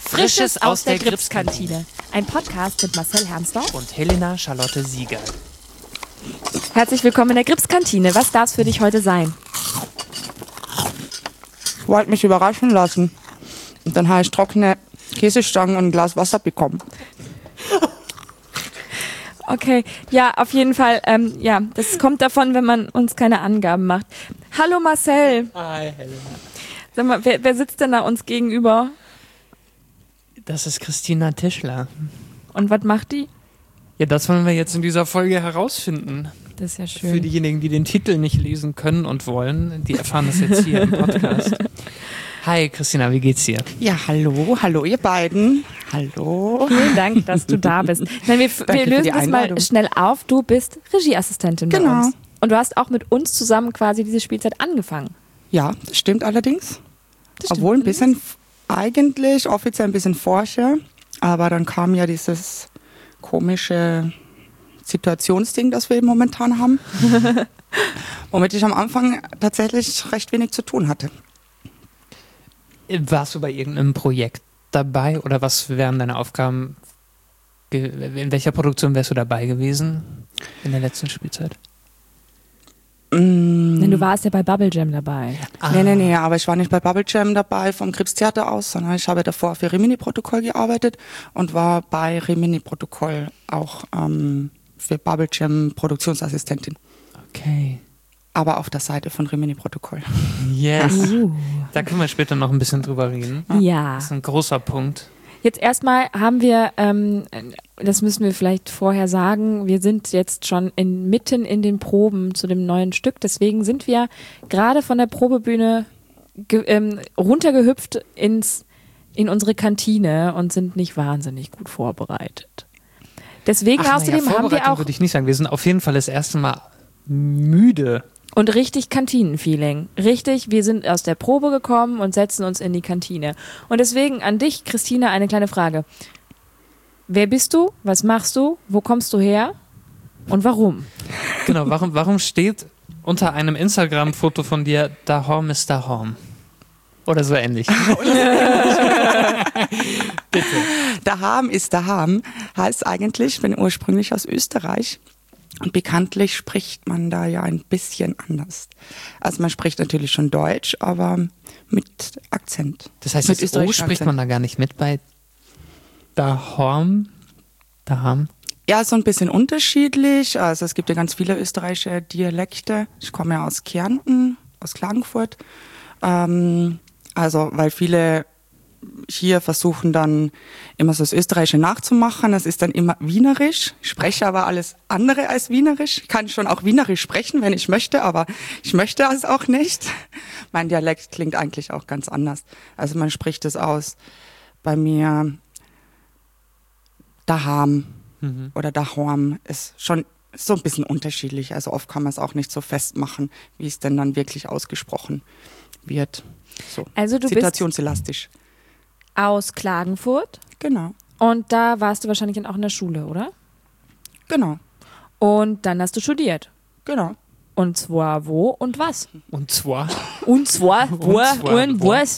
Frisches aus der Gripskantine. Ein Podcast mit Marcel Hermsdorf und Helena Charlotte Sieger. Herzlich willkommen in der Gripskantine. Was darf es für dich heute sein? Ich wollte mich überraschen lassen. Und dann habe ich trockene Käsestangen und ein Glas Wasser bekommen. Okay, ja, auf jeden Fall. Das kommt davon, wenn man uns keine Angaben macht. Hallo Marcel. Hi, Helena. Sag mal, wer sitzt denn da uns gegenüber? Das ist Christina Tischler. Und was macht die? Ja, das wollen wir jetzt in dieser Folge herausfinden. Das ist ja schön. Für diejenigen, die den Titel nicht lesen können und wollen, die erfahren das jetzt hier im Podcast. Hi Christina, wie geht's dir? Ja, hallo ihr beiden. Hallo. Vielen Dank, dass du da bist. Wir lösen das mal schnell auf. Du bist Regieassistentin bei uns. Und du hast auch mit uns zusammen quasi diese Spielzeit angefangen. Ja, das stimmt allerdings. Obwohl ein bisschen, eigentlich offiziell ein bisschen vorher. Aber dann kam ja dieses komische Situationsding, das wir momentan haben. Womit ich am Anfang tatsächlich recht wenig zu tun hatte. Warst du bei irgendeinem Projekt dabei oder was wären deine Aufgaben? In welcher Produktion wärst du dabei gewesen in der letzten Spielzeit? Denn du warst ja bei Bubble Jam dabei. Nee, aber ich war nicht bei Bubble Jam dabei vom Gripstheater aus, sondern ich habe davor für Rimini-Protokoll gearbeitet und war bei Rimini-Protokoll auch für Bubble Jam Produktionsassistentin. Okay. Aber auf der Seite von Rimini-Protokoll. Yes. Da können wir später noch ein bisschen drüber reden. Ja. Das ist ein großer Punkt. Jetzt erstmal haben wir, das müssen wir vielleicht vorher sagen, wir sind jetzt schon mitten in den Proben zu dem neuen Stück. Deswegen sind wir gerade von der Probebühne runtergehüpft in unsere Kantine und sind nicht wahnsinnig gut vorbereitet. Deswegen außerdem haben wir auch... würde ich nicht sagen. Wir sind auf jeden Fall das erste Mal müde. Und richtig Kantinenfeeling. Richtig, wir sind aus der Probe gekommen und setzen uns in die Kantine. Und deswegen an dich, Christina, eine kleine Frage. Wer bist du? Was machst du? Wo kommst du her? Und warum? Genau, warum steht unter einem Instagram-Foto von dir "Dahom ist Dahom"? Oder so ähnlich. Bitte. Daham ist Daham heißt eigentlich, ich bin ursprünglich aus Österreich. Und bekanntlich spricht man da ja ein bisschen anders. Also man spricht natürlich schon Deutsch, aber mit Akzent. Das heißt, das O spricht man da gar nicht mit bei Dahom? Daham? Ja, so ein bisschen unterschiedlich. Also es gibt ja ganz viele österreichische Dialekte. Ich komme ja aus Kärnten, aus Klagenfurt. Also weil viele hier versuchen dann immer so das Österreichische nachzumachen. Das ist dann immer Wienerisch. Ich spreche aber alles andere als Wienerisch. Ich kann schon auch Wienerisch sprechen, wenn ich möchte, aber ich möchte es auch nicht. Mein Dialekt klingt eigentlich auch ganz anders. Also man spricht es aus. Bei mir Daham oder Dahorm ist schon so ein bisschen unterschiedlich. Also oft kann man es auch nicht so festmachen, wie es denn dann wirklich ausgesprochen wird. So, also du situationselastisch. Bist aus Klagenfurt. Genau. Und da warst du wahrscheinlich dann auch in der Schule, oder? Genau. Und dann hast du studiert. Genau. Und zwar wo und was? Und zwar wo und was?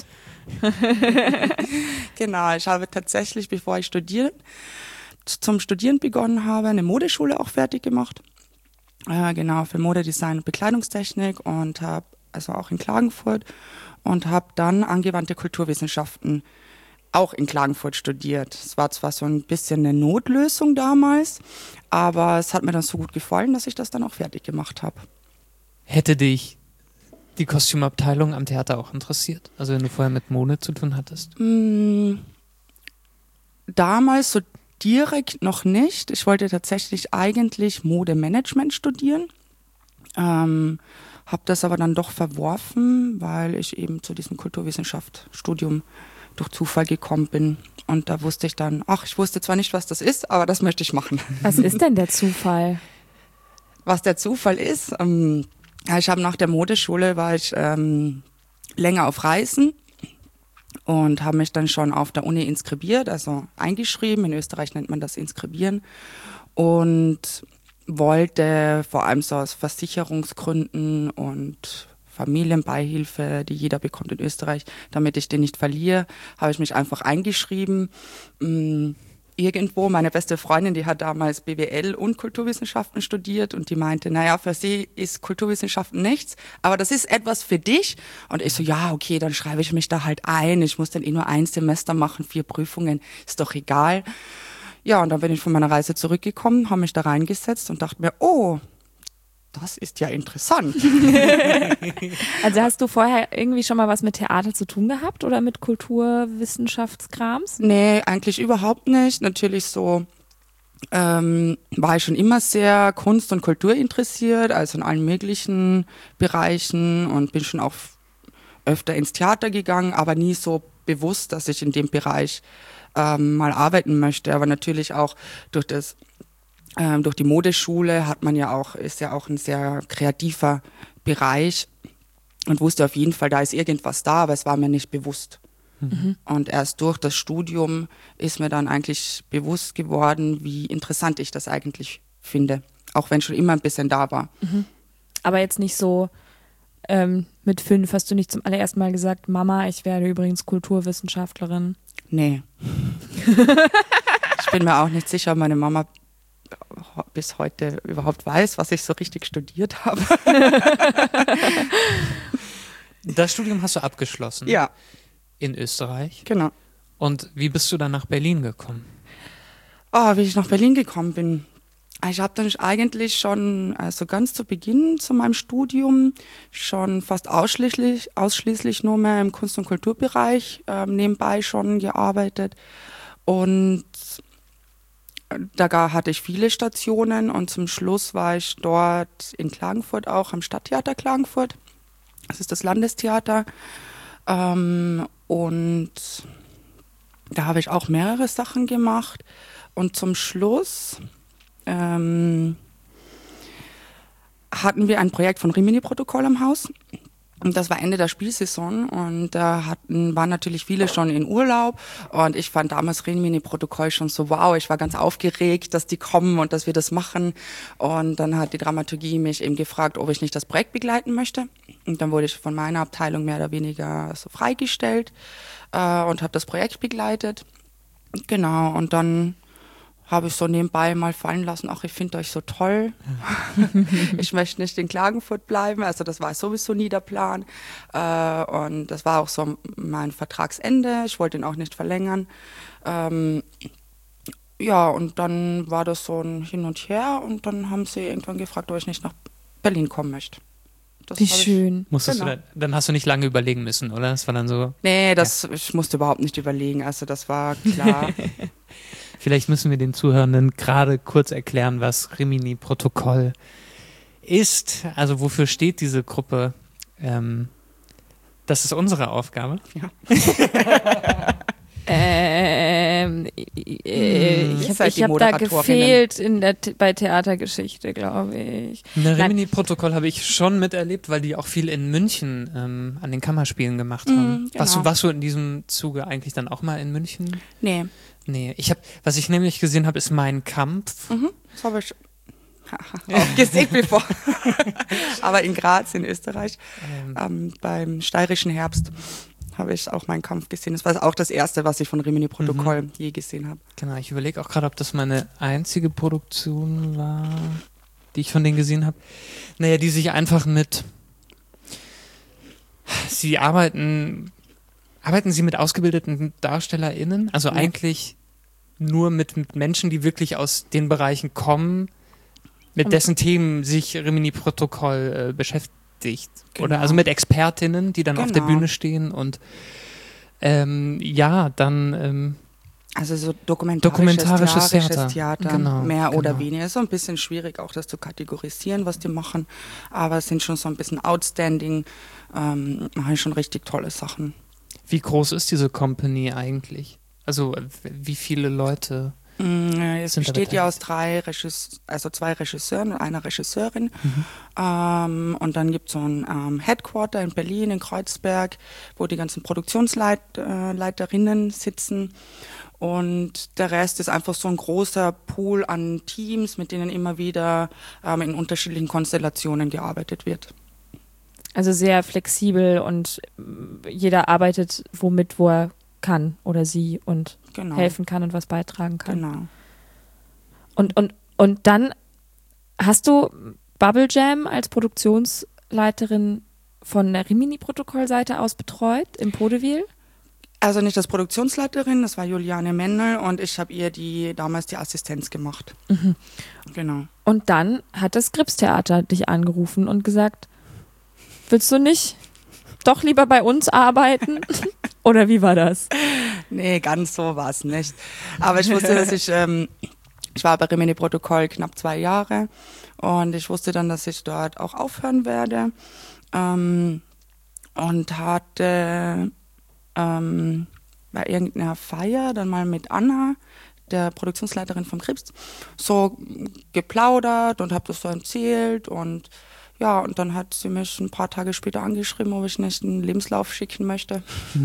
Genau, ich habe tatsächlich, bevor ich zum Studieren begonnen habe, eine Modeschule auch fertig gemacht. Genau, für Modedesign und Bekleidungstechnik und habe also auch in Klagenfurt und habe dann angewandte Kulturwissenschaften auch in Klagenfurt studiert. Es war zwar so ein bisschen eine Notlösung damals, aber es hat mir dann so gut gefallen, dass ich das dann auch fertig gemacht habe. Hätte dich die Kostümabteilung am Theater auch interessiert? Also wenn du vorher mit Mode zu tun hattest? Damals so direkt noch nicht. Ich wollte tatsächlich eigentlich Modemanagement studieren. Habe das aber dann doch verworfen, weil ich eben zu diesem Kulturwissenschaftsstudium durch Zufall gekommen bin. Und da wusste ich dann, ich wusste zwar nicht, was das ist, aber das möchte ich machen. Was ist denn der Zufall? Was der Zufall ist? Ich habe nach der Modeschule, war ich länger auf Reisen und habe mich dann schon auf der Uni inskribiert, also eingeschrieben. In Österreich nennt man das Inskribieren. Und wollte vor allem so aus Versicherungsgründen und Familienbeihilfe, die jeder bekommt in Österreich, damit ich den nicht verliere, habe ich mich einfach eingeschrieben. Irgendwo, meine beste Freundin, die hat damals BWL und Kulturwissenschaften studiert und die meinte, naja, für sie ist Kulturwissenschaften nichts, aber das ist etwas für dich. Und ich so, ja, okay, dann schreibe ich mich da halt ein. Ich muss dann nur ein Semester machen, 4 Prüfungen, ist doch egal. Ja, und dann bin ich von meiner Reise zurückgekommen, habe mich da reingesetzt und dachte mir, oh, das ist ja interessant. Also hast du vorher irgendwie schon mal was mit Theater zu tun gehabt oder mit Kulturwissenschaftskrams? Nee, eigentlich überhaupt nicht. Natürlich so war ich schon immer sehr Kunst und Kultur interessiert, also in allen möglichen Bereichen und bin schon auch öfter ins Theater gegangen, aber nie so bewusst, dass ich in dem Bereich mal arbeiten möchte. Aber natürlich auch durch die Modeschule ist ja auch ein sehr kreativer Bereich und wusste auf jeden Fall, da ist irgendwas da, aber es war mir nicht bewusst. Mhm. Und erst durch das Studium ist mir dann eigentlich bewusst geworden, wie interessant ich das eigentlich finde, auch wenn schon immer ein bisschen da war. Mhm. Aber jetzt nicht so, mit 5 hast du nicht zum allerersten Mal gesagt, Mama, ich werde übrigens Kulturwissenschaftlerin. Nee. Ich bin mir auch nicht sicher, ob meine Mama bis heute überhaupt weiß, was ich so richtig studiert habe. Das Studium hast du abgeschlossen? Ja. In Österreich? Genau. Und wie bist du dann nach Berlin gekommen? Wie ich nach Berlin gekommen bin. Ich habe dann eigentlich schon, also ganz zu Beginn zu meinem Studium, schon fast ausschließlich nur mehr im Kunst- und Kulturbereich nebenbei schon gearbeitet. Und da hatte ich viele Stationen und zum Schluss war ich dort in Klagenfurt auch am Stadttheater Klagenfurt. Das ist das Landestheater. Und da habe ich auch mehrere Sachen gemacht. Und zum Schluss hatten wir ein Projekt von Rimini-Protokoll am Haus. Und das war Ende der Spielsaison und da waren natürlich viele schon in Urlaub und ich fand damals Rimini-Protokoll schon so wow, ich war ganz aufgeregt, dass die kommen und dass wir das machen und dann hat die Dramaturgie mich eben gefragt, ob ich nicht das Projekt begleiten möchte und dann wurde ich von meiner Abteilung mehr oder weniger so freigestellt und habe das Projekt begleitet. Genau, und dann habe ich so nebenbei mal fallen lassen, ach, ich finde euch so toll. Ich möchte nicht in Klagenfurt bleiben, also das war sowieso nie der Plan. Und das war auch so mein Vertragsende, ich wollte ihn auch nicht verlängern. Ja, und dann war das so ein Hin und Her und dann haben sie irgendwann gefragt, ob ich nicht nach Berlin kommen möchte. Das Wie schön. Dann hast du nicht lange überlegen müssen, oder? Das war dann so. Nee, ich musste überhaupt nicht überlegen, also das war klar. Vielleicht müssen wir den Zuhörenden gerade kurz erklären, was Rimini-Protokoll ist. Also wofür steht diese Gruppe? Das ist unsere Aufgabe. Ja. Ich habe da gefehlt bei Theatergeschichte, glaube ich. Rimini-Protokoll habe ich schon miterlebt, weil die auch viel in München an den Kammerspielen gemacht haben. Genau. Warst du in diesem Zuge eigentlich dann auch mal in München? Nee. Was ich nämlich gesehen habe, ist Mein Kampf. Das habe ich auch gesehen bevor. Aber in Graz, in Österreich, beim Steirischen Herbst, habe ich auch Mein Kampf gesehen. Das war auch das erste, was ich von Rimini-Protokoll je gesehen habe. Genau, ich überlege auch gerade, ob das meine einzige Produktion war, die ich von denen gesehen habe. Naja, die sich einfach sie arbeiten Sie mit ausgebildeten DarstellerInnen? Also eigentlich nur mit Menschen, die wirklich aus den Bereichen kommen, mit dessen Themen sich Rimini-Protokoll beschäftigt. Genau. Oder also mit ExpertInnen, die dann auf der Bühne stehen und also so dokumentarisches Theater genau, mehr oder weniger. Ist so ein bisschen schwierig, auch das zu kategorisieren, was die machen. Aber es sind schon so ein bisschen outstanding, machen schon richtig tolle Sachen. Wie groß ist diese Company eigentlich? Also wie viele Leute? Es besteht ja aus 2 Regisseuren und einer Regisseurin. Und dann gibt es so ein Headquarter in Berlin, in Kreuzberg, wo die ganzen Produktionsleiterinnen sitzen. Und der Rest ist einfach so ein großer Pool an Teams, mit denen immer wieder in unterschiedlichen Konstellationen gearbeitet wird. Also sehr flexibel und jeder arbeitet womit, wo er kann oder sie und Genau. helfen kann und was beitragen kann. Genau. Und dann hast du Bubble Jam als Produktionsleiterin von der Rimini-Protokoll-Seite aus betreut im Podewil? Also nicht als Produktionsleiterin, das war Juliane Mendel und ich habe ihr damals die Assistenz gemacht. Genau. Und dann hat das Gripstheater dich angerufen und gesagt, willst du nicht doch lieber bei uns arbeiten? Oder wie war das? Nee, ganz so war es nicht. Aber ich wusste, dass ich war bei Rimini Protokoll knapp 2 Jahre und ich wusste dann, dass ich dort auch aufhören werde und hatte bei irgendeiner Feier dann mal mit Anna, der Produktionsleiterin vom Krips, so geplaudert und habe das so erzählt und ja, und dann hat sie mich ein paar Tage später angeschrieben, ob ich nicht einen Lebenslauf schicken möchte.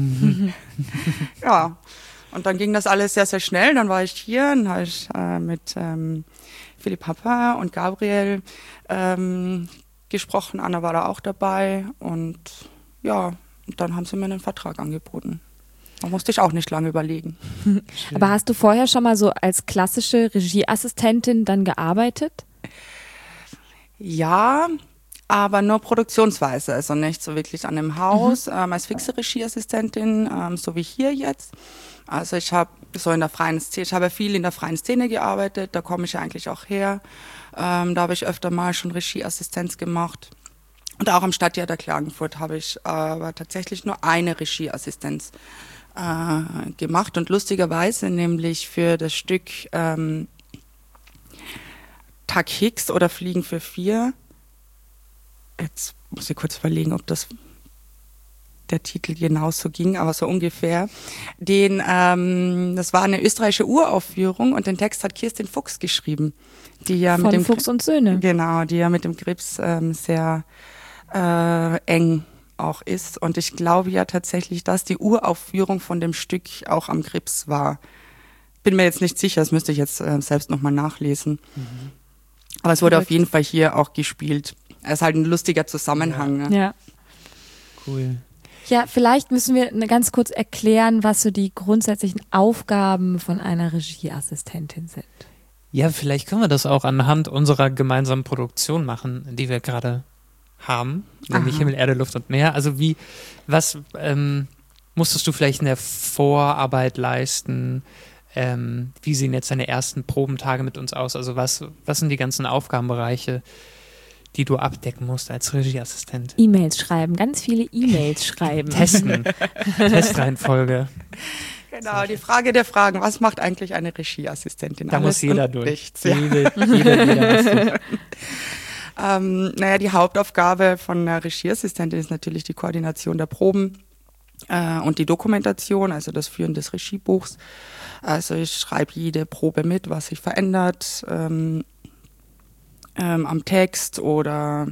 Ja, und dann ging das alles sehr, sehr schnell. Dann war ich hier, dann habe ich mit Philipp Happer und Gabriel gesprochen. Anna war da auch dabei und ja, und dann haben sie mir einen Vertrag angeboten. Da musste ich auch nicht lange überlegen. Aber hast du vorher schon mal so als klassische Regieassistentin dann gearbeitet? Ja, aber nur produktionsweise, also nicht so wirklich an einem Haus, als fixe Regieassistentin, so wie hier jetzt. Also ich habe so in der freien Szene, ich habe viel in der freien Szene gearbeitet, da komme ich ja eigentlich auch her. Da habe ich öfter mal schon Regieassistenz gemacht. Und auch am Stadttheater Klagenfurt habe ich aber tatsächlich nur eine Regieassistenz gemacht. Und lustigerweise nämlich für das Stück Tag Hicks oder Fliegen für 4. Jetzt muss ich kurz überlegen, ob das der Titel genauso ging, aber so ungefähr. Das war eine österreichische Uraufführung und den Text hat Kirstin Fuchs geschrieben. Die ja Von mit dem Fuchs und Söhne. Genau, die ja mit dem Grips sehr eng auch ist. Und ich glaube ja tatsächlich, dass die Uraufführung von dem Stück auch am Grips war. Bin mir jetzt nicht sicher, das müsste ich jetzt selbst nochmal nachlesen. Aber es wurde auf jeden Fall hier auch gespielt. Es ist halt ein lustiger Zusammenhang. Ja. Ne? Ja. Cool. Ja, vielleicht müssen wir ganz kurz erklären, was so die grundsätzlichen Aufgaben von einer Regieassistentin sind. Ja, vielleicht können wir das auch anhand unserer gemeinsamen Produktion machen, die wir gerade haben, nämlich Himmel, Erde, Luft und Meer. Also was musstest du vielleicht in der Vorarbeit leisten? Wie sehen jetzt deine ersten Probentage mit uns aus? Also was sind die ganzen Aufgabenbereiche, die du abdecken musst als Regieassistent? E-Mails schreiben, ganz viele E-Mails schreiben. Testen, Testreihenfolge. Genau, die Frage der Fragen, was macht eigentlich eine Regieassistentin? Da muss jeder durch. Nichts, ja. Jeder. Naja, die Hauptaufgabe von einer Regieassistentin ist natürlich die Koordination der Proben und die Dokumentation, also das Führen des Regiebuchs. Also ich schreibe jede Probe mit, was sich verändert am Text oder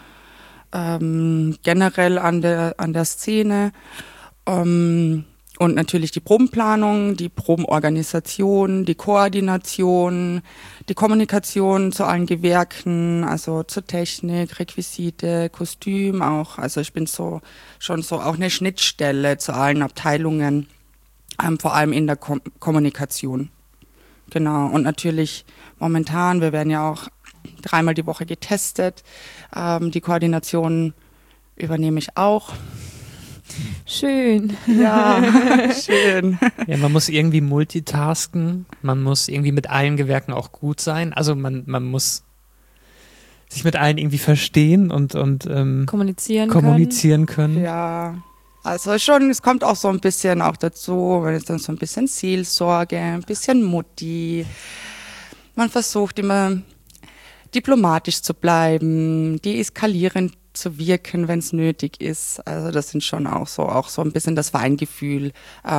generell an der Szene. Und natürlich die Probenplanung, die Probenorganisation, die Koordination, die Kommunikation zu allen Gewerken, also zur Technik, Requisite, Kostüm auch. Also ich bin schon so auch eine Schnittstelle zu allen Abteilungen, vor allem in der Kommunikation. Genau. Und natürlich momentan, wir werden ja auch 3-mal die Woche getestet. Die Koordination übernehme ich auch. Schön. Ja, schön. Ja, man muss irgendwie multitasken, man muss irgendwie mit allen Gewerken auch gut sein. Also man muss sich mit allen irgendwie verstehen und kommunizieren können. Ja, also schon, es kommt auch so ein bisschen auch dazu, wenn es dann so ein bisschen Seelsorge, ein bisschen Mutti. Man versucht immer diplomatisch zu bleiben, deeskalierend zu wirken, wenn es nötig ist. Also das sind schon auch so ein bisschen das Feingefühl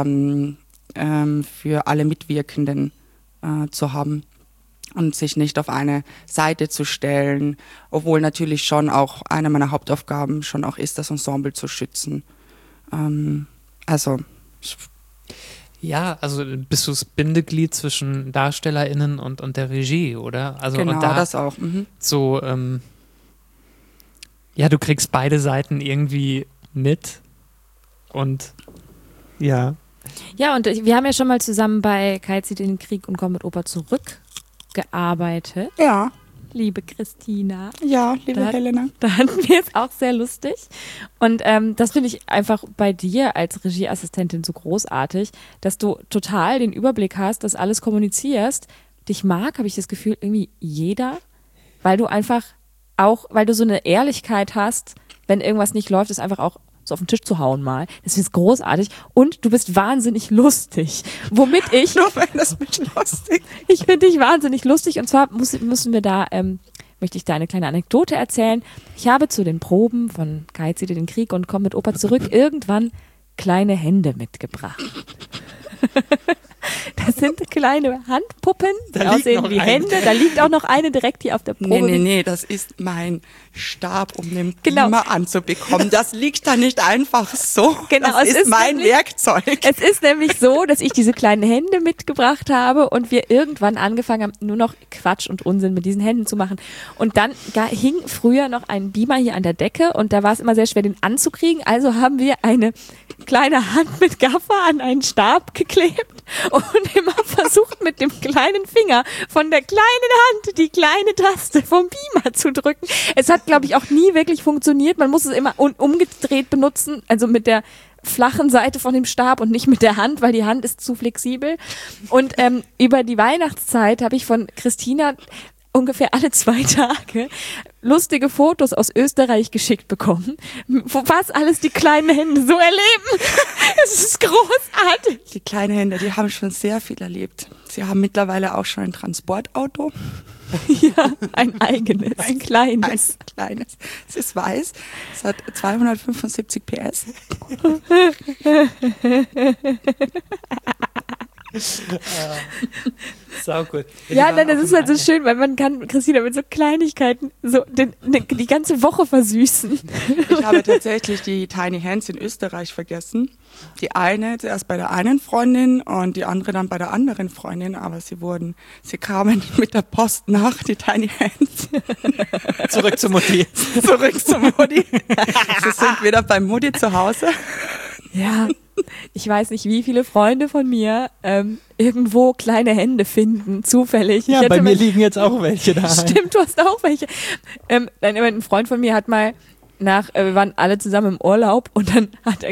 für alle Mitwirkenden zu haben und sich nicht auf eine Seite zu stellen, obwohl natürlich schon auch eine meiner Hauptaufgaben schon auch ist, das Ensemble zu schützen. Ja, also bist du das Bindeglied zwischen DarstellerInnen und der Regie, oder? Also, genau, und da das auch. so ja, du kriegst beide Seiten irgendwie mit und ja. Ja, und wir haben ja schon mal zusammen bei Kai zieht in den Krieg und kommt mit Opa zurückgearbeitet. Ja, Liebe Christina. ja, liebe Helena. Da hatten wir es auch sehr lustig. Und das finde ich einfach bei dir als Regieassistentin so großartig, dass du total den Überblick hast, dass alles kommunizierst. Dich mag, habe ich das Gefühl, irgendwie jeder, weil du einfach auch, weil du so eine Ehrlichkeit hast, wenn irgendwas nicht läuft, ist einfach auch so auf den Tisch zu hauen mal. Das ist großartig. Und du bist wahnsinnig lustig. Womit ich... Nur wenn das mich lustig. Ich finde dich wahnsinnig lustig. Und zwar müssen wir da... möchte ich da eine kleine Anekdote erzählen. Ich habe zu den Proben von Kai zieht in den Krieg und kommt mit Opa zurück irgendwann kleine Hände mitgebracht. Das sind kleine Handpuppen, die aussehen wie Hände. Da liegt auch noch eine direkt hier auf der Probe. Nee, das ist mein Stab, um den Beamer anzubekommen. Das liegt da nicht einfach so. Genau, das ist mein Werkzeug. Es ist nämlich so, dass ich diese kleinen Hände mitgebracht habe und wir irgendwann angefangen haben, nur noch Quatsch und Unsinn mit diesen Händen zu machen. Und dann hing früher noch ein Beamer hier an der Decke und da war es immer sehr schwer, den anzukriegen. Also haben wir eine kleine Hand mit Gaffer an einen Stab geklebt und immer versucht, mit dem kleinen Finger von der kleinen Hand die kleine Taste vom Beamer zu drücken. Es hat, glaube ich, auch nie wirklich funktioniert. Man muss es immer umgedreht benutzen, also mit der flachen Seite von dem Stab und nicht mit der Hand, weil die Hand ist zu flexibel. Und über die Weihnachtszeit habe ich von Christina ungefähr alle 2 Tage lustige Fotos aus Österreich geschickt bekommen, wo was alles die kleinen Hände so erleben. Es ist großartig. Die kleinen Hände, die haben schon sehr viel erlebt. Sie haben mittlerweile auch schon ein Transportauto. Ja, ein eigenes, ein kleines. Ein kleines. Es ist weiß, es hat 275 PS. Sau gut. Ja, nein, das ist halt so schön, weil man kann Christina mit so Kleinigkeiten so die ganze Woche versüßen. Ich habe tatsächlich die Tiny Hands in Österreich vergessen. Die eine zuerst bei der einen Freundin und die andere dann bei der anderen Freundin, aber sie kamen mit der Post nach, die Tiny Hands. Zurück zu Mutti. Zurück zu Mutti. Sie sind wieder bei Mutti zu Hause. Ja, ich weiß nicht, wie viele Freunde von mir irgendwo kleine Hände finden, zufällig. Ja, bei mir liegen jetzt auch welche da. Stimmt, du hast auch welche. Ein Freund von mir hat mal wir waren alle zusammen im Urlaub und dann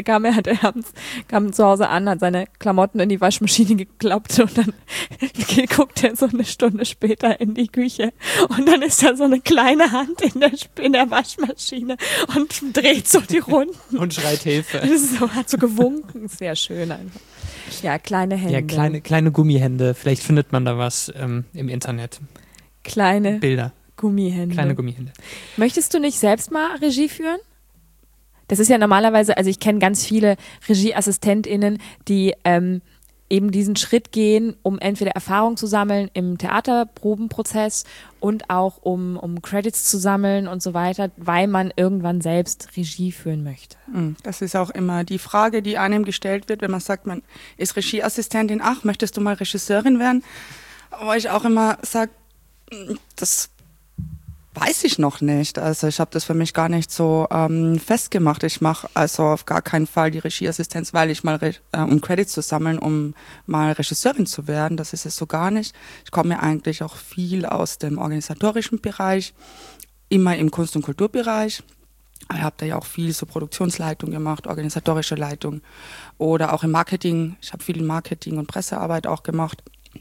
kam zu Hause an, hat seine Klamotten in die Waschmaschine geklappt und dann guckt er so eine Stunde später in die Küche und dann ist da so eine kleine Hand in der Waschmaschine und dreht so die Runden. Und schreit Hilfe. Hat so gewunken, sehr schön einfach. Ja, kleine Hände. Ja, kleine Gummihände, vielleicht findet man da was im Internet. Kleine Bilder. Gummihände. Kleine Gummihände. Möchtest du nicht selbst mal Regie führen? Das ist ja normalerweise, also ich kenne ganz viele RegieassistentInnen, die eben diesen Schritt gehen, um entweder Erfahrung zu sammeln im Theaterprobenprozess und auch um Credits zu sammeln und so weiter, weil man irgendwann selbst Regie führen möchte. Das ist auch immer die Frage, die einem gestellt wird, wenn man sagt, man ist Regieassistentin, ach, möchtest du mal Regisseurin werden? Wo ich auch immer sage, das weiß ich noch nicht. Also ich habe das für mich gar nicht so festgemacht. Ich mache also auf gar keinen Fall die Regieassistenz, weil ich mal, um Credits zu sammeln, um mal Regisseurin zu werden. Das ist es so gar nicht. Ich komme ja eigentlich auch viel aus dem organisatorischen Bereich, immer im Kunst- und Kulturbereich. Ich habe da ja auch viel so Produktionsleitung gemacht, organisatorische Leitung oder auch im Marketing. Ich habe viel Marketing- und Pressearbeit auch gemacht.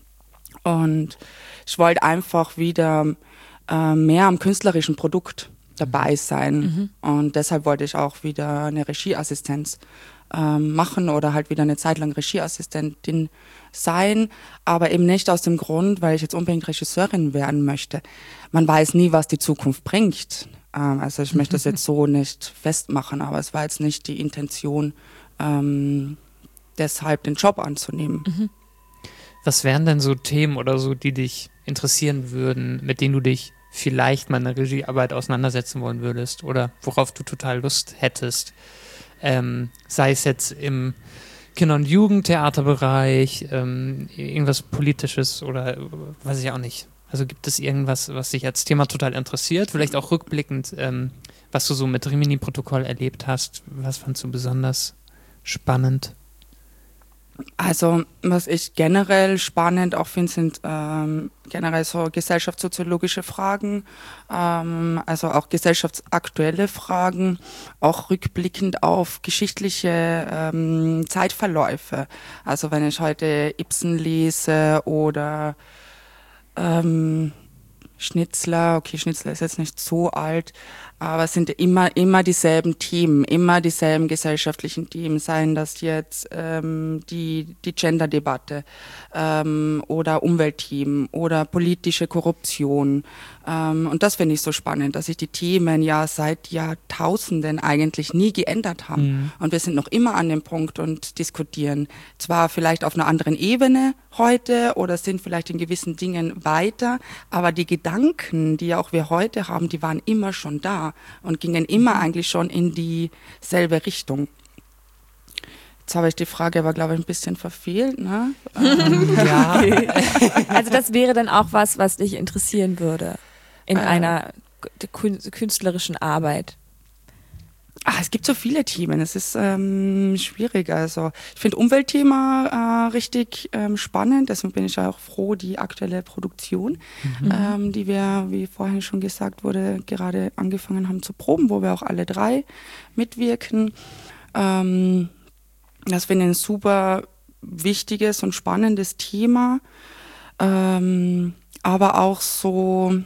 Und ich wollte einfach wieder mehr am künstlerischen Produkt dabei sein. Und deshalb wollte ich auch wieder eine Regieassistenz machen oder halt wieder eine Zeit lang Regieassistentin sein, aber eben nicht aus dem Grund, weil ich jetzt unbedingt Regisseurin werden möchte. Man weiß nie, was die Zukunft bringt. Also ich möchte das jetzt so nicht festmachen, aber es war jetzt nicht die Intention, deshalb den Job anzunehmen. Was wären denn so Themen oder so, die dich interessieren würden, mit denen du dich vielleicht mal in der Regiearbeit auseinandersetzen wollen würdest oder worauf du total Lust hättest? Sei es jetzt im Kinder- und Jugendtheaterbereich, irgendwas Politisches oder weiß ich auch nicht. Also gibt es irgendwas, was dich als Thema total interessiert? Vielleicht auch rückblickend, was du so mit Rimini-Protokoll erlebt hast. Was fandst du besonders spannend? Also, was ich generell spannend auch finde, sind generell so gesellschaftssoziologische Fragen, also auch gesellschaftsaktuelle Fragen, auch rückblickend auf geschichtliche Zeitverläufe. Also wenn ich heute Ibsen lese oder Schnitzler, okay, Schnitzler ist jetzt nicht so alt, aber es sind immer dieselben Themen, immer dieselben gesellschaftlichen Themen, seien das jetzt die Gender-Debatte oder Umweltthemen oder politische Korruption. Und das finde ich so spannend, dass sich die Themen ja seit Jahrtausenden eigentlich nie geändert haben. Mhm. Und wir sind noch immer an dem Punkt und diskutieren. Zwar vielleicht auf einer anderen Ebene heute oder sind vielleicht in gewissen Dingen weiter, aber die Gedanken, die auch wir heute haben, die waren immer schon da und gingen immer eigentlich schon in dieselbe Richtung. Jetzt habe ich die Frage aber, glaube ich, ein bisschen verfehlt, ne? Ja. Also das wäre dann auch was dich interessieren würde in einer künstlerischen Arbeit. Es gibt so viele Themen, es ist schwierig. Also ich finde Umweltthema richtig spannend, deswegen bin ich auch froh, die aktuelle Produktion, die wir, wie vorhin schon gesagt wurde, gerade angefangen haben zu proben, wo wir auch alle 3 mitwirken. Das finde ich ein super wichtiges und spannendes Thema, aber auch so,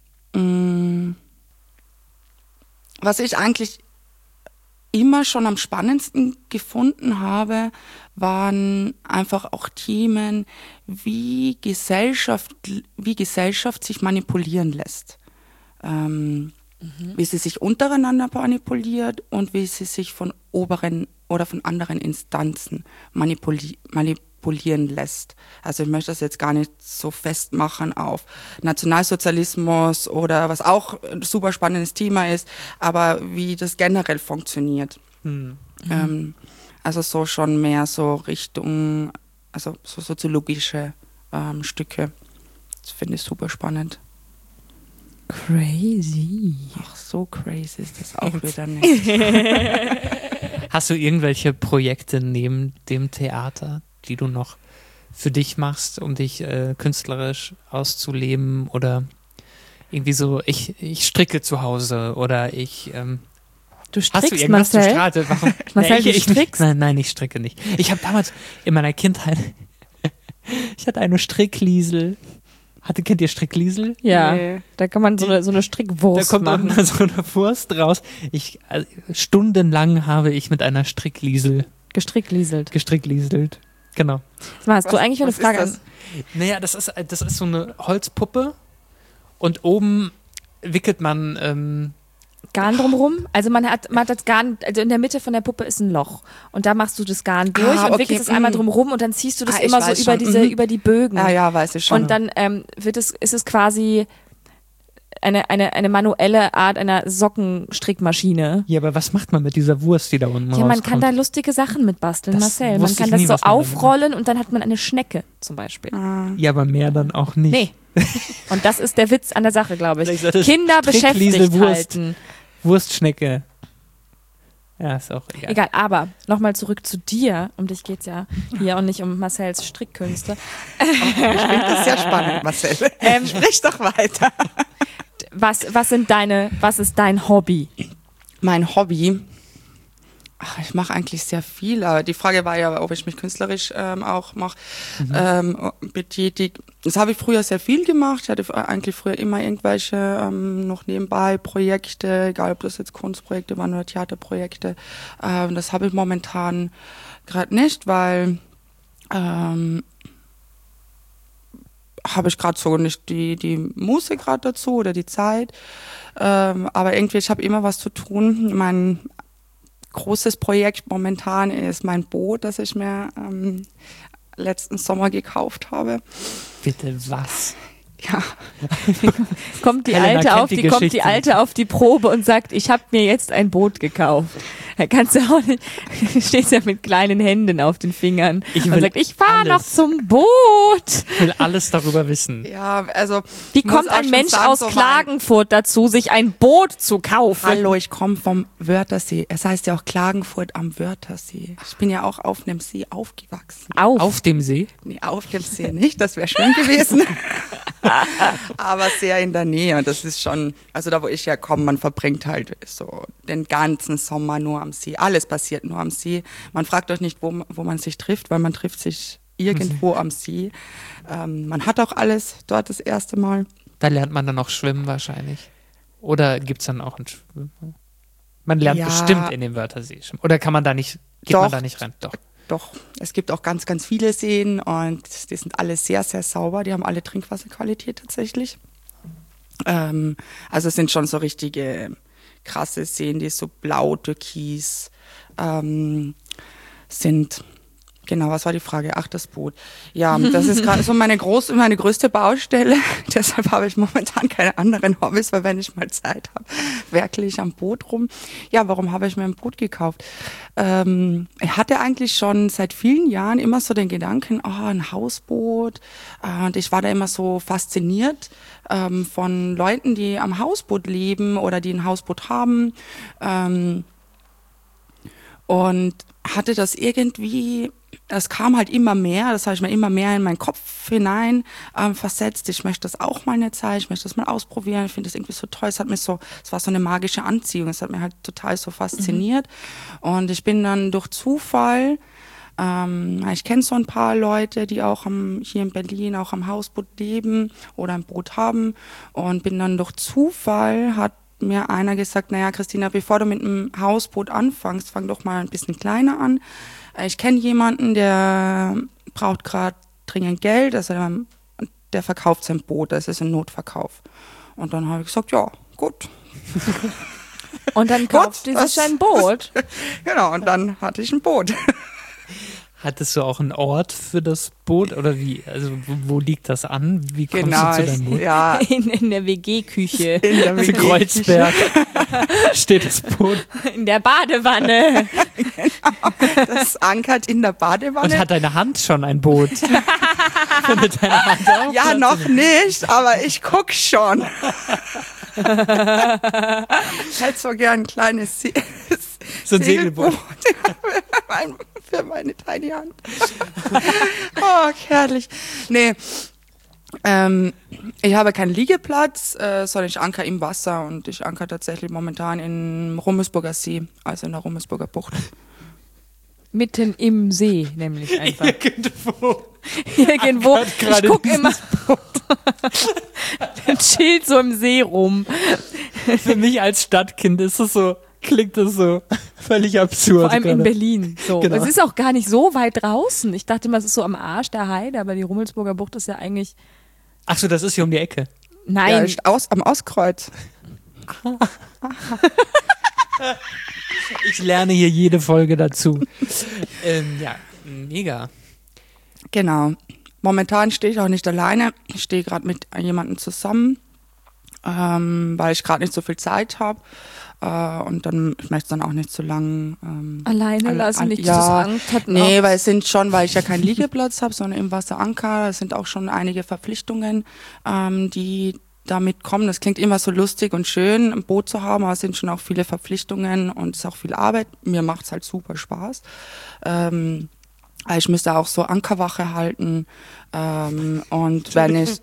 was ich eigentlich immer schon am spannendsten gefunden habe, waren einfach auch Themen, wie Gesellschaft sich manipulieren lässt. Wie sie sich untereinander manipuliert und wie sie sich von oberen oder von anderen Instanzen manipulieren lässt. Also ich möchte das jetzt gar nicht so festmachen auf Nationalsozialismus oder was auch ein super spannendes Thema ist, aber wie das generell funktioniert. Also so schon mehr so Richtung, also so soziologische Stücke. Das finde ich super spannend. Crazy. Ach, so crazy ist das auch wieder nicht. Hast du irgendwelche Projekte neben dem Theater, die du noch für dich machst, um dich künstlerisch auszuleben oder irgendwie so, ich stricke zu Hause oder ich Du strickst, hast du irgendwas Marcel? zu Strate? Warum? Marcel, Nee, du strickst? Nein, ich stricke nicht. Ich habe damals in meiner Kindheit, ich hatte eine Strickliesel. Kennt ihr Strickliesel? Ja, Nee. da kann man so eine Da Strickwurst kommt machen. unten so eine Wurst raus. Stundenlang habe ich mit einer Strickliesel Gestricklieselt. gestricklieselt. Genau. Hast du eigentlich eine was Frage ist an... Naja, das ist so eine Holzpuppe und oben wickelt man Garn drumrum? Also man hat das Garn, also in der Mitte von der Puppe ist ein Loch und da machst du das Garn durch und okay. wickelst es einmal drumrum und dann ziehst du das Ich immer so weiß über schon. über die Bögen. Ja, weiß ich schon. Und dann ist es quasi eine manuelle Art einer Sockenstrickmaschine. Ja, aber was macht man mit dieser Wurst, die da unten Ja, man rauskommt? kann da lustige Sachen mit basteln, Das Marcel. Man wusste kann ich das nie, so was man damit macht. aufrollen und dann hat man eine Schnecke zum Beispiel. Ja, aber mehr dann auch nicht. Nee. Und das ist der Witz an der Sache, glaube ich. Vielleicht sollte es Kinder beschäftigt Strickliesel-Wurst. halten. Wurstschnecke. Ja, ist auch egal. Egal, aber nochmal zurück zu dir. Um dich geht's ja hier und nicht um Marcels Strickkünste. Ich finde das sehr spannend, Marcel. Sprich doch weiter. Was ist dein Hobby? Mein Hobby? Ich mache eigentlich sehr viel, aber die Frage war ja, ob ich mich künstlerisch auch betätigt. Das habe ich früher sehr viel gemacht. Ich hatte eigentlich früher immer irgendwelche noch nebenbei Projekte, egal ob das jetzt Kunstprojekte waren oder Theaterprojekte. Das habe ich momentan gerade nicht, weil habe ich gerade so nicht die Muße gerade dazu oder die Zeit. Aber irgendwie, ich habe immer was zu tun. Mein großes Projekt momentan ist mein Boot, das ich mir letzten Sommer gekauft habe. Bitte was? Ja, Kommt die Helena Alte kennt auf die die, kommt die Geschichte Alte auf die Probe und sagt, ich habe mir jetzt ein Boot gekauft. Da kannst du auch nicht, stehst ja mit kleinen Händen auf den Fingern Ich und will sagt, ich fahre noch alles. zum Boot. Ich will alles darüber wissen. ja, also. Wie ich muss kommt auch ein schon Mensch sagen, aus so mein- Klagenfurt dazu, sich ein Boot zu kaufen? Hallo, ich komme vom Wörthersee. Es heißt ja auch Klagenfurt am Wörthersee. Ich bin ja auch auf einem See aufgewachsen. Auf dem See? Nee, auf dem See nicht, das wäre schön gewesen. Aber sehr in der Nähe. Und das ist schon, also da wo ich herkomme, man verbringt halt so den ganzen Sommer nur am See. Alles passiert nur am See. Man fragt euch nicht, wo man sich trifft, weil man trifft sich irgendwo am See. Man hat auch alles dort das erste Mal. Da lernt man dann auch schwimmen wahrscheinlich. Oder gibt es dann auch ein Schwimmen? Man lernt Ja. bestimmt in dem Wörthersee schwimmen. Oder kann man da nicht, geht man Doch. da nicht rein? Doch. Doch, es gibt auch ganz, ganz viele Seen und die sind alle sehr, sehr sauber. Die haben alle Trinkwasserqualität tatsächlich. Also es sind schon so richtige krasse Seen, die so blau, türkis sind. Genau, was war die Frage? Ach, das Boot. Ja, das ist gerade so meine größte Baustelle. Deshalb habe ich momentan keine anderen Hobbys, weil wenn ich mal Zeit habe, werkele ich am Boot rum. Ja, warum habe ich mir ein Boot gekauft? Ich hatte eigentlich schon seit vielen Jahren immer so den Gedanken, ein Hausboot. Und ich war da immer so fasziniert von Leuten, die am Hausboot leben oder die ein Hausboot haben. Und hatte das irgendwie, das kam halt immer mehr, das habe ich mir immer mehr in meinen Kopf hinein versetzt. Ich möchte das auch mal eine Zeit, ich möchte das mal ausprobieren. Ich finde das irgendwie so toll. Es war so eine magische Anziehung. Es hat mich halt total so fasziniert. Und ich bin dann durch Zufall, ich kenne so ein paar Leute, die auch hier in Berlin auch am Hausboot leben oder ein Boot haben. Und bin dann durch Zufall, hat mir einer gesagt, naja, Christina, bevor du mit einem Hausboot anfängst, fang doch mal ein bisschen kleiner an. Ich kenne jemanden, der braucht gerade dringend Geld, also der verkauft sein Boot, das ist ein Notverkauf. Und dann habe ich gesagt, ja, gut. Und dann kauft die sich ein Boot. Genau, und dann hatte ich ein Boot. Hattest du auch einen Ort für das Boot oder wie? Also wo liegt das an? Wie kommst Genau, du zu deinem Boot? ja, In der WG-Küche. in der In Kreuzberg steht das Boot In der Badewanne. Das ankert in der und Badewanne. hat deine Hand schon ein Boot. Findet deine Hand auch Ja, Platz noch in nicht, aber ich guck schon. Ich hätte so gern ein kleines So ein Segelboot. für meine Tiny Hand. Oh, herrlich. Nee, ich habe keinen Liegeplatz, sondern ich anker im Wasser und ich anker tatsächlich momentan im Rummelsburger See, also in der Rummelsburger Bucht. Mitten im See, nämlich einfach. Irgendwo. Irgendwo. Ankert gerade Ich gucke dieses immer. Der chillt so im See rum. Für mich als Stadtkind ist es so, klingt das so völlig absurd. Vor allem in gerade. Berlin. So. Genau. Es ist auch gar nicht so weit draußen. Ich dachte immer, es ist so am Arsch der Heide, aber die Rummelsburger Bucht ist ja eigentlich. Ach so, das ist hier um die Ecke. Nein. Ja, ist am Auskreuz. Ich lerne hier jede Folge dazu. Ja, mega. Genau. Momentan stehe ich auch nicht alleine. Ich stehe gerade mit jemandem zusammen, weil ich gerade nicht so viel Zeit habe. Und dann, ich möchte es dann auch nicht zu lang Alleine lassen, nicht ja, das Angst hat. Nee, weil ich ja keinen Liegeplatz habe, sondern im Wasseranker. Es sind auch schon einige Verpflichtungen, die damit kommen. Das klingt immer so lustig und schön, ein Boot zu haben, aber es sind schon auch viele Verpflichtungen und es ist auch viel Arbeit. Mir macht es halt super Spaß. Ich müsste auch so Ankerwache halten. Und wenn ich...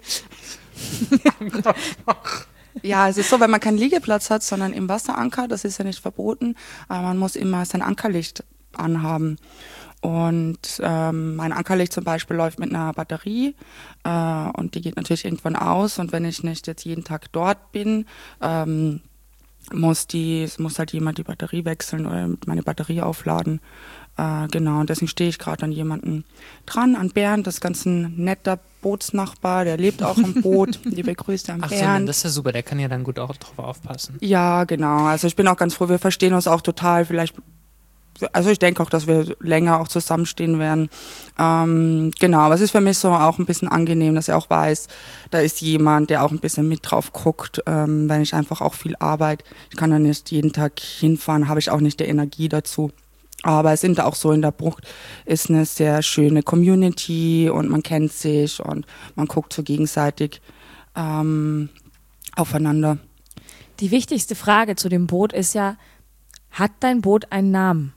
Ja, es ist so, wenn man keinen Liegeplatz hat, sondern im Wasseranker, das ist ja nicht verboten, aber man muss immer sein Ankerlicht anhaben. Und mein Ankerlicht zum Beispiel läuft mit einer Batterie und die geht natürlich irgendwann aus. Und wenn ich nicht jetzt jeden Tag dort bin, muss halt jemand die Batterie wechseln oder meine Batterie aufladen. Genau, und deswegen stehe ich gerade an jemanden dran, an Bernd, das ist ganz ein netter Bootsnachbar, der lebt auch am Boot. Liebe Grüße an Ach so, Bernd. das ist ja super, der kann ja dann gut auch drauf aufpassen. Ja, genau. Also ich bin auch ganz froh, wir verstehen uns auch total. Vielleicht also ich denke auch, dass wir länger auch zusammenstehen werden. Genau, aber es ist für mich so auch ein bisschen angenehm, dass er auch weiß, da ist jemand, der auch ein bisschen mit drauf guckt, wenn ich einfach auch viel arbeite. Ich kann ja nicht jeden Tag hinfahren, habe ich auch nicht die Energie dazu. Aber es sind auch so in der Bucht, ist eine sehr schöne Community und man kennt sich und man guckt so gegenseitig aufeinander. Die wichtigste Frage zu dem Boot ist ja, hat dein Boot einen Namen?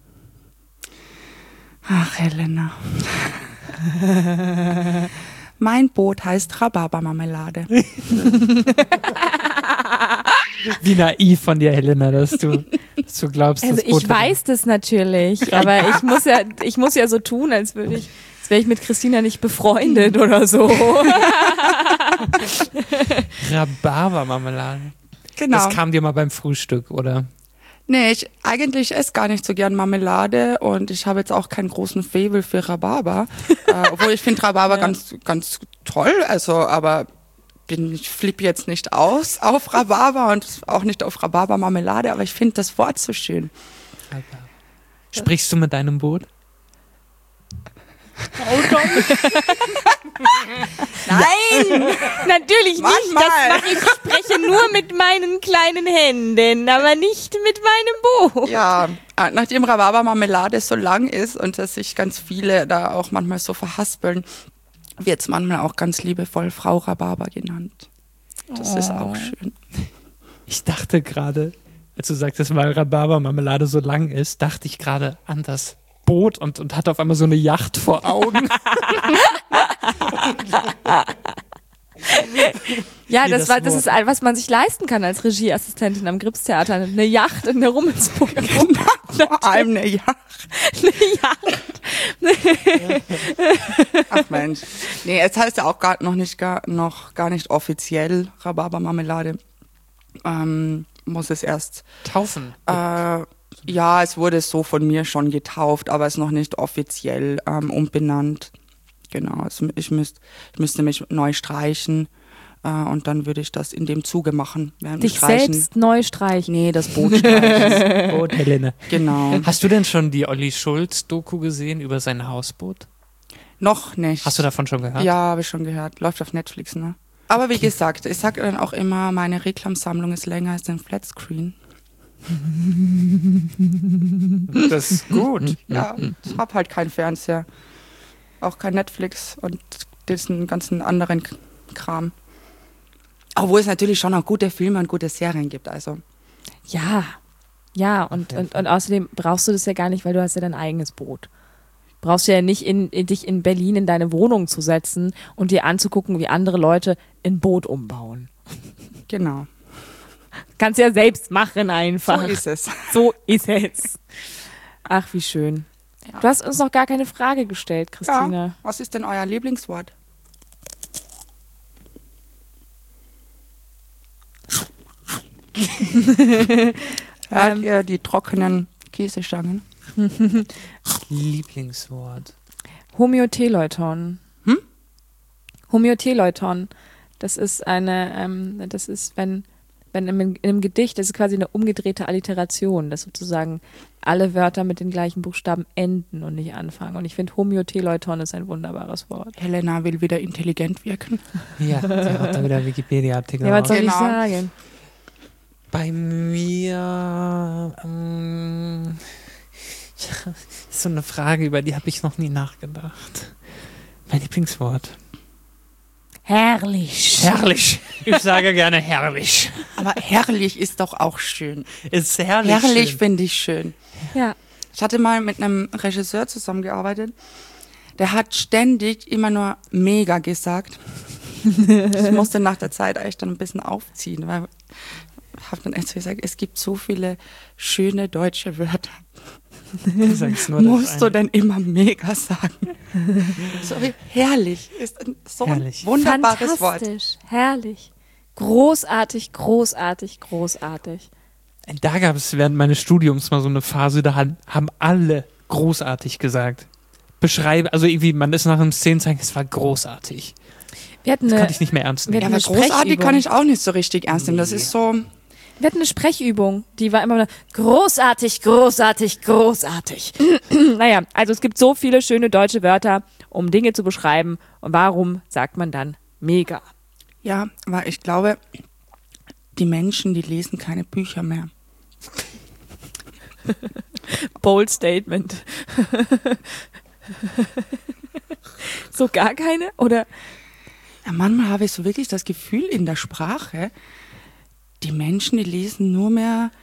Ach, Helena. Mein Boot heißt Rhabarbermarmelade. Wie naiv von dir, Helena, dass du glaubst, Also das Boot ich weiß das natürlich, aber ich muss ja so tun, als wäre ich mit Christina nicht befreundet oder so. Rhabarbermarmelade. Genau. Das kam dir mal beim Frühstück, oder? Nee, ich esse gar nicht so gern Marmelade und ich habe jetzt auch keinen großen Faible für Rhabarber. Obwohl ich finde Rhabarber ganz, ganz toll, also aber ich flippe jetzt nicht aus auf Rhabarber und auch nicht auf Rhabarbermarmelade, aber ich finde das Wort so schön. Sprichst du mit deinem Boot? Nein! Natürlich nicht, Manchmal. das mache ich. Ich spreche nur mit meinen kleinen Händen, aber nicht mit meinem Boot. Ja, nachdem Rhabarbermarmelade so lang ist und dass sich ganz viele da auch manchmal so verhaspeln, wird es manchmal auch ganz liebevoll Frau Rhabarber genannt. Das ist auch schön. Ich dachte gerade, als du sagtest, weil Rhabarbermarmelade so lang ist, dachte ich gerade an das Boot und hatte auf einmal so eine Yacht vor Augen. Ja, Nee, das das ist Wort. was man sich leisten kann als Regieassistentin am Gripstheater. Eine Yacht in der Rummelsburg. Vor allem eine Yacht. Eine Yacht. Ach Mensch. Nee, es heißt ja auch gar nicht offiziell Rhabarbermarmelade. Muss es erst. Taufen. Ja, es wurde so von mir schon getauft, aber es ist noch nicht offiziell umbenannt. Genau, also ich müsste mich neu streichen und dann würde ich das in dem Zuge machen. Während Dich wir streichen. selbst neu streichen. Nee, das Boot streichen. Boot, Helene. Genau. Hast du denn schon die Olli Schulz-Doku gesehen über sein Hausboot? Noch nicht. Hast du davon schon gehört? Ja, habe ich schon gehört. Läuft auf Netflix, ne? Aber wie gesagt, ich sage dann auch immer, meine Reklamsammlung ist länger als ein Flatscreen. Das ist gut. Ja, ich habe halt keinen Fernseher. Auch kein Netflix und diesen ganzen anderen Kram. Obwohl es natürlich schon auch gute Filme und gute Serien gibt, also. Ja, und außerdem brauchst du das ja gar nicht, weil du hast ja dein eigenes Boot. Brauchst du ja nicht dich in Berlin in deine Wohnung zu setzen und dir anzugucken, wie andere Leute ein Boot umbauen. Genau. Kannst ja selbst machen einfach. So ist es. So ist es. Ach, wie schön. Ja. Du hast uns noch gar keine Frage gestellt, Christina. Ja. Was ist denn euer Lieblingswort? Hört ihr die trockenen Käsestangen? Lieblingswort. Homöoteleuton. Homöoteleuton. Das ist wenn in einem Gedicht, das ist quasi eine umgedrehte Alliteration, dass sozusagen alle Wörter mit den gleichen Buchstaben enden und nicht anfangen. Und ich finde, Homöoteleuton ist ein wunderbares Wort. Helena will wieder intelligent wirken. Ja, der hat da wieder Wikipedia-Artikel. Ja, was soll ich Genau. sagen? Bei mir ist so eine Frage, über die habe ich noch nie nachgedacht. Mein Lieblingswort. Herrlich. Herrlich. Ich sage gerne herrlich. Aber herrlich ist doch auch schön. Ist herrlich. Herrlich schön. finde ich schön. Ja. Ich hatte mal mit einem Regisseur zusammengearbeitet, der hat ständig immer nur mega gesagt. Ich musste nach der Zeit eigentlich dann ein bisschen aufziehen, weil ich habe dann echt so gesagt, es gibt so viele schöne deutsche Wörter. Du sagst nur das Musst du eine. denn immer mega sagen? So wie herrlich ist so Herrlich. ein wunderbares Wort. Fantastisch. Herrlich. Großartig, großartig, großartig. Da gab es während meines Studiums mal so eine Phase, da haben alle großartig gesagt. Beschreibe, also irgendwie, man ist nach einem Szenenzeichen, es war großartig. Wir hatten Das eine, konnte ich nicht mehr ernst wir nehmen. Ja, hatten aber eine großartig Sprechübung. kann ich auch nicht so richtig ernst nehmen. Das ist so, Wir hatten eine Sprechübung, die war immer nur großartig, großartig, großartig. Naja, also es gibt so viele schöne deutsche Wörter, um Dinge zu beschreiben. Und warum sagt man dann mega? Ja, aber ich glaube, die Menschen, die lesen keine Bücher mehr. Bold Statement. So gar keine? Oder? Ja, manchmal habe ich so wirklich das Gefühl in der Sprache, die Menschen, die lesen nur mehr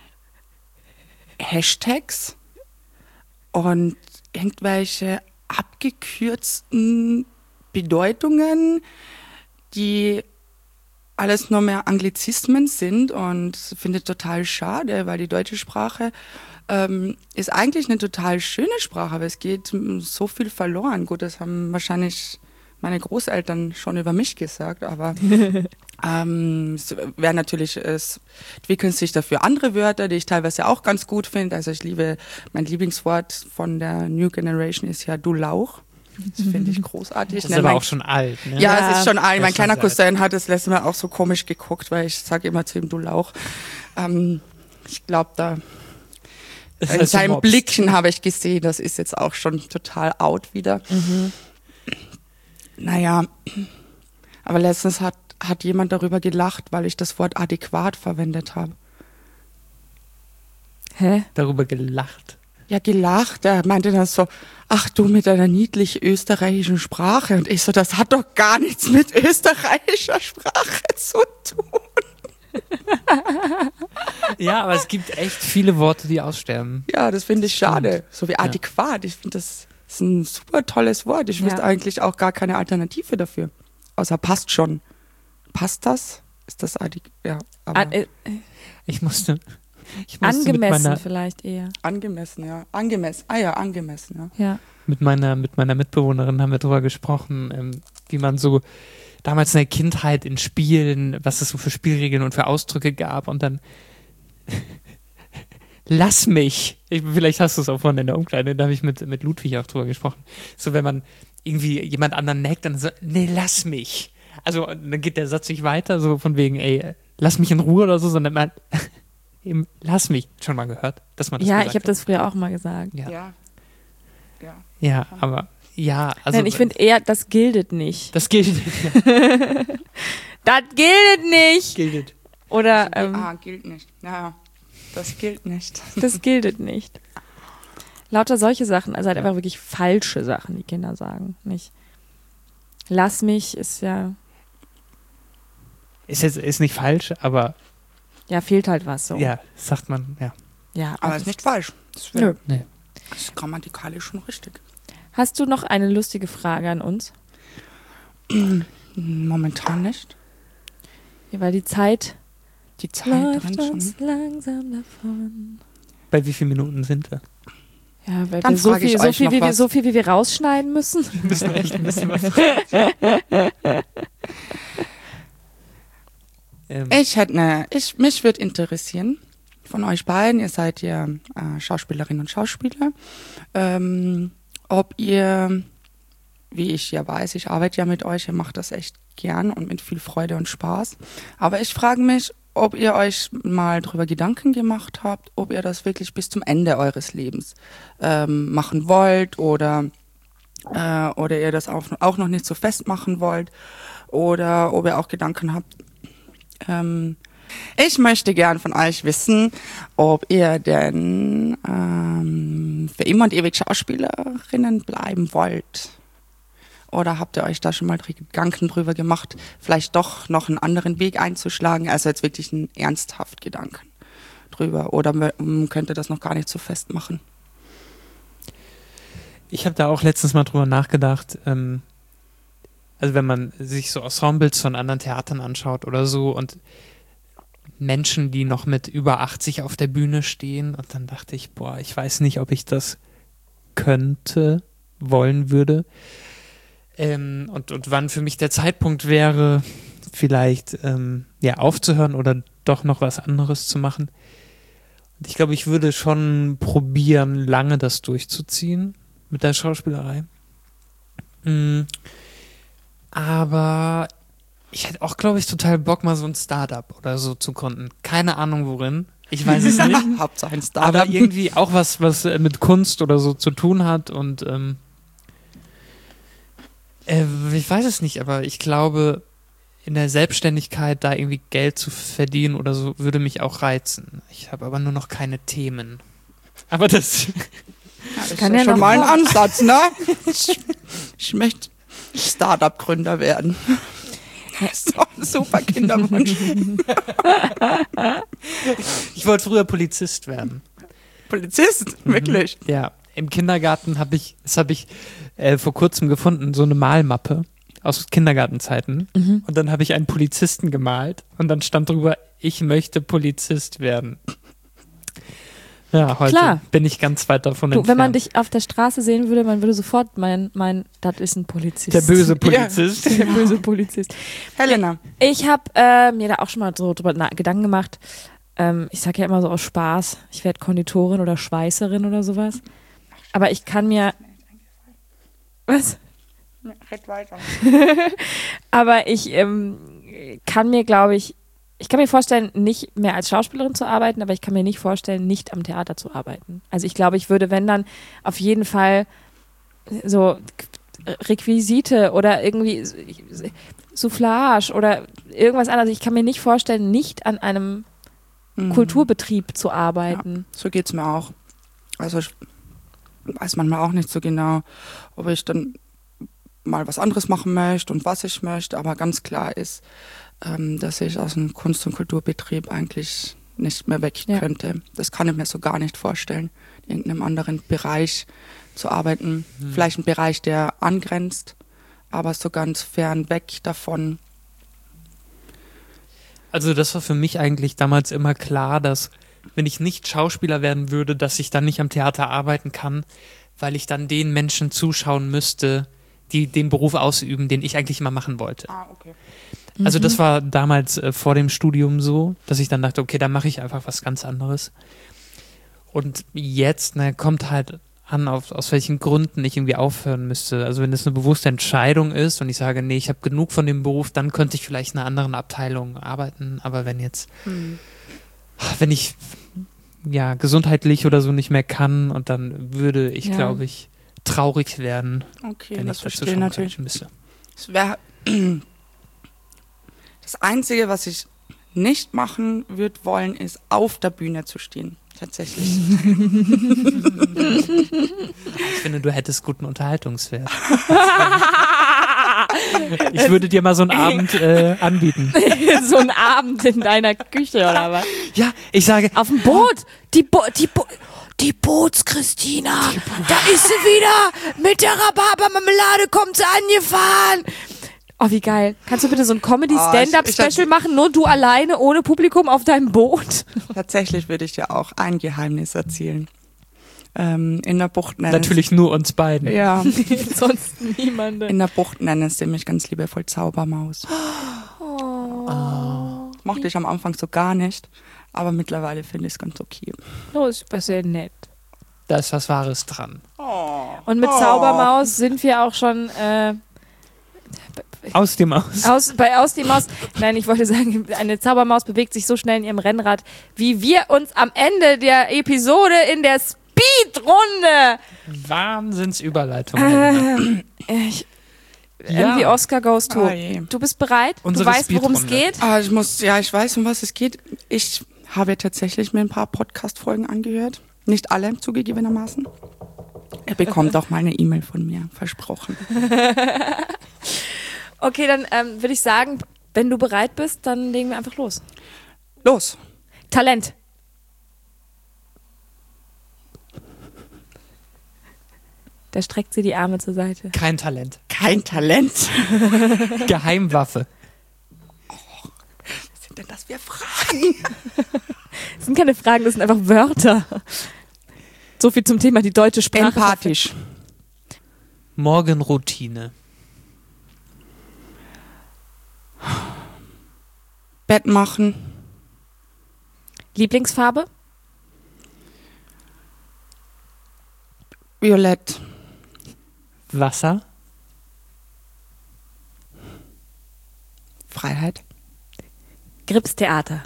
Hashtags und irgendwelche abgekürzten Bedeutungen, die alles nur mehr Anglizismen sind, und finde ich total schade, weil die deutsche Sprache ist eigentlich eine total schöne Sprache, aber es geht so viel verloren. Gut, das haben wahrscheinlich meine Großeltern schon über mich gesagt, aber es wäre natürlich, es entwickeln sich dafür andere Wörter, die ich teilweise auch ganz gut finde. Also mein Lieblingswort von der New Generation ist ja du Lauch. Das finde ich großartig. Das ist aber auch schon alt, ne? Ja, es ist schon alt. Ja, Mein schon kleiner sehr Cousin hat das letzte Mal auch so komisch geguckt, weil ich sage immer zu ihm, du Lauch. Ich glaube, da Das in heißt, du seinen mobst. Blicken habe ich gesehen, das ist jetzt auch schon total out wieder. Naja, aber letztens hat jemand darüber gelacht, weil ich das Wort adäquat verwendet habe. Hä? Darüber gelacht. Ja, gelacht. Er meinte dann so, ach du mit deiner niedlich österreichischen Sprache. Und ich so, das hat doch gar nichts mit österreichischer Sprache zu tun. Ja, aber es gibt echt viele Worte, die aussterben. Ja, das finde ich schade. Stimmt. So wie adäquat. Ich finde, das ist ein super tolles Wort. Ich wüsste eigentlich auch gar keine Alternative dafür. Außer passt schon. Passt das? Ist das adäquat? Ja, aber Ich musste angemessen vielleicht eher. angemessen, ja. Angemessen. Ah ja, angemessen, ja. Ja. mit meiner Mitbewohnerin haben wir darüber gesprochen, wie man so damals in der Kindheit in Spielen, was es so für Spielregeln und für Ausdrücke gab, und dann lass mich. Vielleicht hast du es auch vorhin in der Umkleide, da habe ich mit Ludwig auch drüber gesprochen. So, wenn man irgendwie jemand anderen neckt, dann so, nee, lass mich. Also, dann geht der Satz nicht weiter, so von wegen, ey, lass mich in Ruhe oder so, sondern man, eben, lass mich. Schon mal gehört, dass man das Ja, gesagt ich habe hat? das früher auch mal gesagt. Ja, Ja. ja, aber, ja, also. Nein, ich finde eher, das gilt nicht. das gilt. Das gilt nicht! Gilt. Oder, Gilt nicht. Ja, das gilt nicht. das gilt nicht. Lauter solche Sachen, also halt einfach wirklich falsche Sachen, die Kinder sagen. Nicht. Lass mich ist ja, Ist nicht falsch, aber ja, fehlt halt was so. ja, sagt man, ja. Ja, Aber ist nicht falsch. Das Nö. Nee. ist grammatikalisch schon richtig. Hast du noch eine lustige Frage an uns? Momentan nicht. Ja, weil die Zeit Die Zeit läuft rennt schon. uns langsam davon. Bei wie vielen Minuten sind wir? Ja, weil Dann wir so frage ich viel, so euch viel, noch wie wir, was. so viel, wie wir rausschneiden müssen. Wir müssen echt ein bisschen was. Mich würde interessieren, von euch beiden, ihr seid ja Schauspielerinnen und Schauspieler, ob ihr, wie ich ja weiß, ich arbeite ja mit euch, ihr macht das echt gern und mit viel Freude und Spaß, aber ich frage mich, ob ihr euch mal darüber Gedanken gemacht habt, ob ihr das wirklich bis zum Ende eures Lebens machen wollt oder ihr das auch noch nicht so festmachen wollt oder ob ihr auch Gedanken habt. Ich möchte gern von euch wissen, ob ihr denn für immer und ewig Schauspielerinnen bleiben wollt. Oder habt ihr euch da schon mal Gedanken drüber gemacht, vielleicht doch noch einen anderen Weg einzuschlagen? Also jetzt wirklich einen ernsthaft Gedanken drüber. Oder könnt ihr das noch gar nicht so festmachen? Ich habe da auch letztens mal drüber nachgedacht. Also wenn man sich so Ensembles von anderen Theatern anschaut oder so und Menschen, die noch mit über 80 auf der Bühne stehen, und dann dachte ich, boah, ich weiß nicht, ob ich das könnte, wollen würde. Und wann für mich der Zeitpunkt wäre, vielleicht aufzuhören oder doch noch was anderes zu machen. Und ich glaube, ich würde schon probieren, lange das durchzuziehen mit der Schauspielerei. Aber ich hätte auch, glaube ich, total Bock, mal so ein Startup oder so zu gründen. Keine Ahnung worin. Ich weiß es nicht. Hauptsache ein Startup. Aber irgendwie auch was mit Kunst oder so zu tun hat. Und ich weiß es nicht, aber ich glaube, in der Selbstständigkeit da irgendwie Geld zu verdienen oder so, würde mich auch reizen. Ich habe aber nur noch keine Themen. Aber das... Das kann ist ja schon noch mal ein kommen. Ansatz, ne? Ich möchte Startup-Gründer werden. Das ist doch ein super Kinderwunsch. Ich wollte früher Polizist werden. Polizist, wirklich. Ja, im Kindergarten habe ich vor kurzem gefunden, so eine Malmappe aus Kindergartenzeiten. Und dann habe ich einen Polizisten gemalt und dann stand drüber, ich möchte Polizist werden. Ja, heute Klar. bin ich ganz weit davon Du, entfernt. wenn man dich auf der Straße sehen würde, man würde sofort meinen, das ist ein Polizist. Der böse Polizist. Der böse Polizist. Helena. Ich habe mir da auch schon mal so drüber Gedanken gemacht. Ich sage ja immer so aus Spaß, ich werde Konditorin oder Schweißerin oder sowas. Aber ich kann mir... Was? Red weiter. Aber ich kann mir, glaube ich kann mir vorstellen, nicht mehr als Schauspielerin zu arbeiten, aber ich kann mir nicht vorstellen, nicht am Theater zu arbeiten. Also ich glaube, ich würde, wenn dann, auf jeden Fall so Requisite oder irgendwie Soufflage oder irgendwas anderes. Ich kann mir nicht vorstellen, nicht an einem Kulturbetrieb zu arbeiten. Ja, so geht's mir auch. Also ich weiß manchmal auch nicht so genau, ob ich dann mal was anderes machen möchte und was ich möchte, aber ganz klar ist, dass ich aus einem Kunst- und Kulturbetrieb eigentlich nicht mehr weg könnte. Das kann ich mir so gar nicht vorstellen, in irgendeinem anderen Bereich zu arbeiten. Vielleicht ein Bereich, der angrenzt, aber so ganz fern weg davon. Also das war für mich eigentlich damals immer klar, dass wenn ich nicht Schauspieler werden würde, dass ich dann nicht am Theater arbeiten kann, weil ich dann den Menschen zuschauen müsste, die den Beruf ausüben, den ich eigentlich immer machen wollte. Ah, okay. Also das war damals vor dem Studium so, dass ich dann dachte, okay, da mache ich einfach was ganz anderes. Und jetzt kommt halt an, aus welchen Gründen ich irgendwie aufhören müsste. Also wenn es eine bewusste Entscheidung ist und ich sage, nee, ich habe genug von dem Beruf, dann könnte ich vielleicht in einer anderen Abteilung arbeiten. Aber wenn ich gesundheitlich oder so nicht mehr kann, und dann würde ich, glaube ich, traurig werden, Okay, wenn das ich dazu verstehe schon natürlich. müsste. Es wäre das Einzige, was ich nicht machen würde wollen, ist auf der Bühne zu stehen. Tatsächlich. Ich finde, du hättest guten Unterhaltungswert. Ich würde dir mal so einen Abend anbieten. So ein Abend in deiner Küche oder was? Ja, ich sage, Auf dem Boot. Die Bootschristina. Da ist sie wieder. Mit der Rhabarbermarmelade kommt sie angefahren. Oh, wie geil. Kannst du bitte so ein Comedy-Stand-Up-Special machen? Nur du alleine, ohne Publikum auf deinem Boot? Tatsächlich würde ich dir auch ein Geheimnis erzählen. In der Bucht nennen natürlich nur uns beiden. Ja, Sonst niemanden. in der Bucht nennen sie mich ganz liebevoll Zaubermaus. Mochte ich am Anfang so gar nicht, aber mittlerweile finde ich es ganz okay. Oh, ist super sehr nett. Da ist was Wahres dran. Und mit Zaubermaus sind wir auch schon Aus dem Aus. aus dem Maus. Nein, ich wollte sagen, eine Zaubermaus bewegt sich so schnell in ihrem Rennrad, wie wir uns am Ende der Episode in der Speedrunde. Wahnsinnsüberleitung. Irgendwie Oscar goes to. Oh je. Du bist bereit? Unsere Du weißt, worum es Speedrunde. geht? Ich weiß, um was es geht. Ich habe tatsächlich mir ein paar Podcast-Folgen angehört. Nicht alle, zugegebenermaßen. Er bekommt auch mal eine E-Mail von mir, versprochen. Okay, dann würde ich sagen, wenn du bereit bist, dann legen wir einfach los. Los! Talent. Da streckt sie die Arme zur Seite. Kein Talent. Kein Talent. Geheimwaffe. Was sind denn das für Fragen? Das sind keine Fragen, das sind einfach Wörter. So viel zum Thema die deutsche Sprache. Empathisch. Morgenroutine. Bett machen. Lieblingsfarbe? Violett. Wasser. Freiheit. Grips Theater.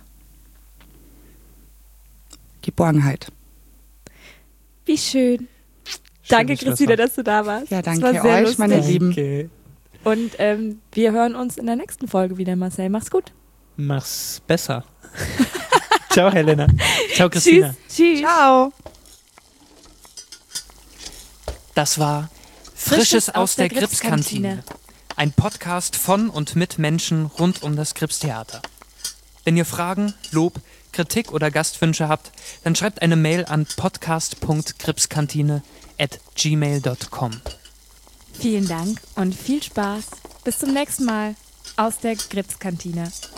Geborgenheit. Wie schön. Danke, Christina, dass du da warst. Ja, Das danke war sehr euch, lustig. meine Lieben. Okay. Und wir hören uns in der nächsten Folge wieder, Marcel. Mach's gut. Mach's besser. Ciao, Helena. Ciao, Christina. Tschüss. Ciao. Das war Frisches aus der Gripskantine. Ein Podcast von und mit Menschen rund um das Gripstheater. Wenn ihr Fragen, Lob, Kritik oder Gastwünsche habt, dann schreibt eine Mail an podcast.gripskantine@gmail.com. Vielen Dank und viel Spaß. Bis zum nächsten Mal aus der Gripskantine.